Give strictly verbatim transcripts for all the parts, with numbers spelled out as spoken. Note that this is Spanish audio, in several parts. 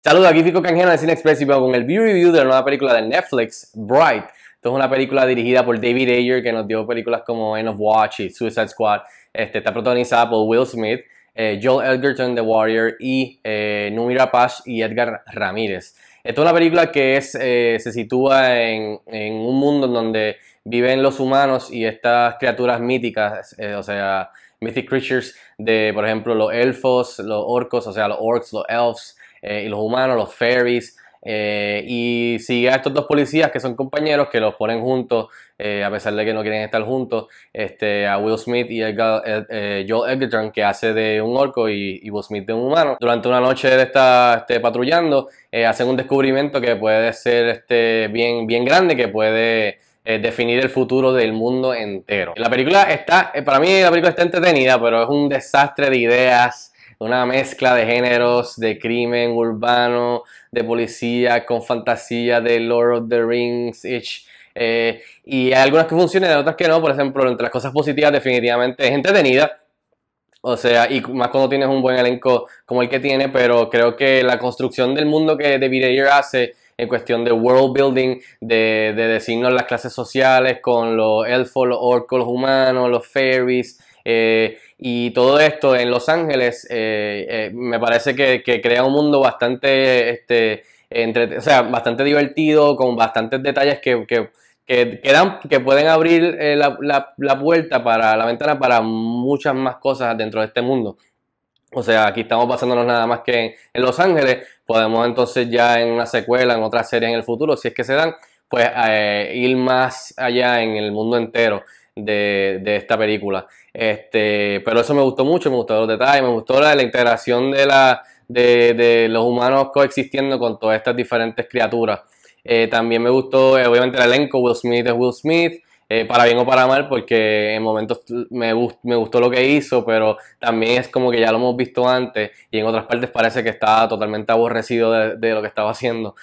Saludos, aquí Fico Canjeno de Cine Express y vengo con el view review de la nueva película de Netflix, Bright. Esto es una película dirigida por David Ayer, que nos dio películas como End of Watch y Suicide Squad. Este, está protagonizada por Will Smith, eh, Joel Edgerton, The Warrior, y eh, Noomi Rapace y Edgar Ramírez. Esta es una película que es, eh, se sitúa en, en un mundo en donde viven los humanos y estas criaturas míticas, eh, o sea, mythic creatures de, por ejemplo, los elfos, los orcos, o sea, los orcs, los elves, Eh, y los humanos, los fairies, eh, y sigue a estos dos policías que son compañeros que los ponen juntos, eh, a pesar de que no quieren estar juntos, este, a Will Smith y Edgar, eh, Joel Edgerton, que hace de un orco, y, y Will Smith de un humano. Durante una noche de estar este, patrullando, eh, hacen un descubrimiento que puede ser este, bien, bien grande, que puede eh, definir el futuro del mundo entero. La película está, eh, para mí la película está entretenida, pero es un desastre de ideas, una mezcla de géneros, de crimen urbano, de policía, con fantasía, de Lord of the Rings, eh, y hay algunas que funcionan y otras que no. Por ejemplo, entre las cosas positivas, definitivamente es entretenida, o sea, y más cuando tienes un buen elenco como el que tiene, pero creo que la construcción del mundo que David Ayer hace en cuestión de world building, de, de decirnos las clases sociales con los elfos, los orcos, los humanos, los fairies, eh, y todo esto en Los Ángeles, eh, eh, me parece que, que crea un mundo bastante, este, entre, o sea, bastante divertido, con bastantes detalles que, que que, que, dan, que pueden abrir eh, la, la, la puerta para la ventana para muchas más cosas dentro de este mundo. O sea, aquí estamos basándonos nada más que en, en Los Ángeles. Podemos entonces ya en una secuela, en otra serie en el futuro, si es que se dan, pues eh, ir más allá en el mundo entero de, de esta película. Este, pero eso me gustó mucho, me gustó los detalles, me gustó la, la integración de, la, de, de los humanos coexistiendo con todas estas diferentes criaturas. Eh, también me gustó, eh, obviamente, el elenco. Will Smith es Will Smith, eh, para bien o para mal, porque en momentos me, gust me gustó lo que hizo, pero también es como que ya lo hemos visto antes y en otras partes parece que estaba totalmente aborrecido de, de lo que estaba haciendo.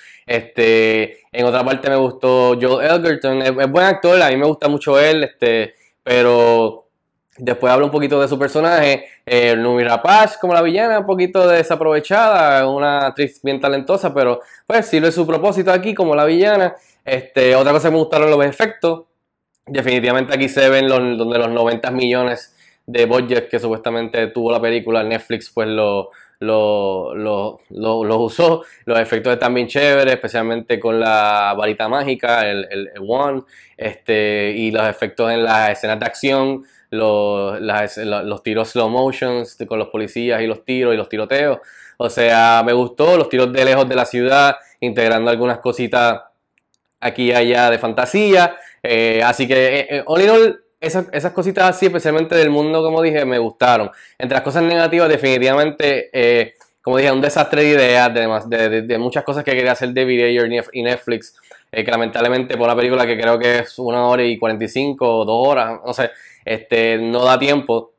Este, en otra parte me gustó Joel Edgerton, es, es buen actor, a mí me gusta mucho él, este, pero después hablo un poquito de su personaje. eh, Noomi Rapace como la villana, un poquito desaprovechada, una actriz bien talentosa, pero pues sirve su propósito aquí como la villana. Este, otra cosa que me gustaron los efectos. Definitivamente aquí se ven los, donde los noventa millones de budget que supuestamente tuvo la película, Netflix pues lo, lo, lo, lo, lo usó. Los efectos están bien chéveres, especialmente con la varita mágica, el, el, el wand, este, y los efectos en las escenas de acción, los, las, los tiros slow motions con los policías y los tiros y los tiroteos. O sea, me gustó los tiros de lejos de la ciudad, integrando algunas cositas aquí y allá de fantasía. Eh, así que, eh, all in all, esas, esas cositas así, especialmente del mundo, como dije, me gustaron. Entre las cosas negativas, definitivamente, eh, como dije, un desastre de ideas, de, de, de, de muchas cosas que quería hacer David Ayer y Netflix, eh, que lamentablemente por una película que creo que es una hora y cuarenta y cinco o dos horas, no sé, este, no da tiempo.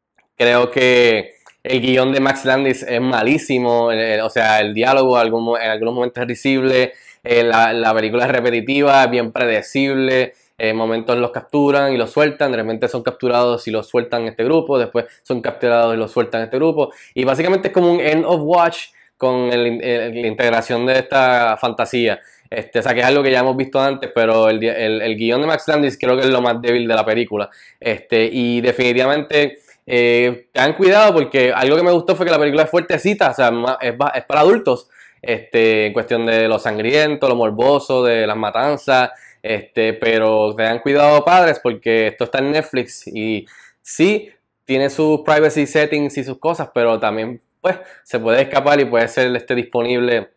Creo que el guión de Max Landis es malísimo, eh, o sea, el diálogo algún, en algunos momentos es risible, eh, la, la película es repetitiva, es bien predecible, en momentos los capturan y los sueltan, de repente son capturados y los sueltan en este grupo, después son capturados y los sueltan en este grupo, y básicamente es como un end of watch con el, el, la integración de esta fantasía. Este, o sea, que es algo que ya hemos visto antes, pero el, el, el guión de Max Landis creo que es lo más débil de la película. Este, y definitivamente eh, tengan cuidado, porque algo que me gustó fue que la película es fuertecita, o sea, es, es para adultos, este, en cuestión de lo sangriento, lo morboso, de las matanzas, este, pero tengan cuidado, padres, porque esto está en Netflix y sí, tiene sus privacy settings y sus cosas, pero también pues se puede escapar y puede ser este, disponible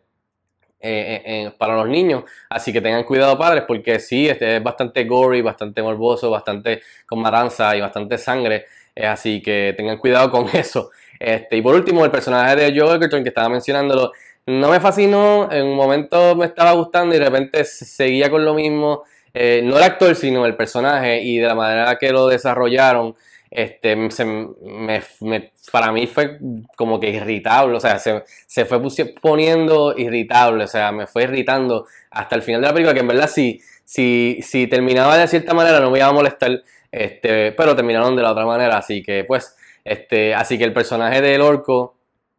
eh, eh, para los niños. Así que tengan cuidado, padres, porque sí, este es bastante gory, bastante morboso, bastante con matanza y bastante sangre. Eh, así que tengan cuidado con eso. Este, y por último, el personaje de Joel Edgerton, que estaba mencionándolo, no me fascinó. En un momento me estaba gustando y de repente seguía con lo mismo. Eh, no el actor, sino el personaje, y de la manera que lo desarrollaron, este, se, me, me, para mí fue como que irritable, o sea, se, se fue poniendo irritable, o sea, me fue irritando hasta el final de la película, que en verdad si, si, si terminaba de cierta manera no me iba a molestar, este, pero terminaron de la otra manera, así que pues, este, así que el personaje del orco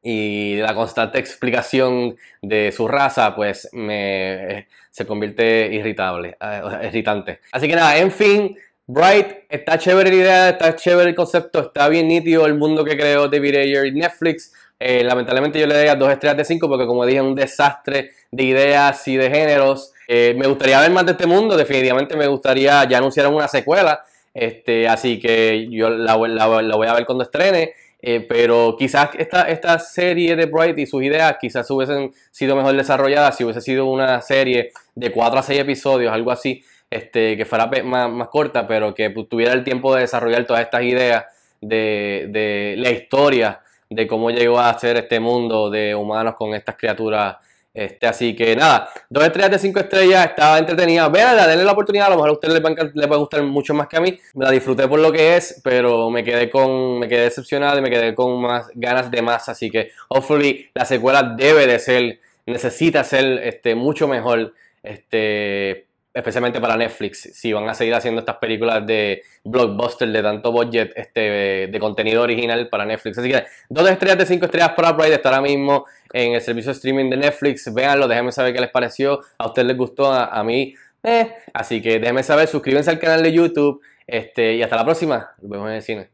y la constante explicación de su raza, pues me eh, se convierte irritable, eh, irritante. Así que nada, en fin, Bright, está chévere la idea, está chévere el concepto, está bien nítido el mundo que creó David Ayer y Netflix. Eh, lamentablemente yo le daría dos estrellas de cinco porque, como dije, es un desastre de ideas y de géneros. Eh, me gustaría ver más de este mundo, definitivamente me gustaría, ya anunciaron una secuela, este, así que yo la, la, la voy a ver cuando estrene. Eh, pero quizás esta, esta serie de Bright y sus ideas quizás hubiesen sido mejor desarrolladas si hubiese sido una serie de cuatro a seis episodios, algo así, este, que fuera más, más corta, pero que pues, tuviera el tiempo de desarrollar todas estas ideas de, de la historia de cómo llegó a ser este mundo de humanos con estas criaturas. Este, así que nada, dos estrellas de cinco estrellas, estaba entretenida. Véanla, denle la oportunidad, a lo mejor a ustedes les va, a les va a gustar mucho más que a mí. Me la disfruté por lo que es, pero me quedé con, me quedé decepcionado y me quedé con más ganas de más. Así que, hopefully, la secuela debe de ser, necesita ser este, mucho mejor, este, especialmente para Netflix, si van a seguir haciendo estas películas de blockbuster de tanto budget, este, de contenido original para Netflix. Así que dos estrellas de cinco estrellas para Bright, está ahora mismo en el servicio de streaming de Netflix. Véanlo, déjenme saber qué les pareció, a ustedes les gustó, a, a mí, eh. Así que déjenme saber, suscríbanse al canal de YouTube, este, y hasta la próxima, nos vemos en el cine.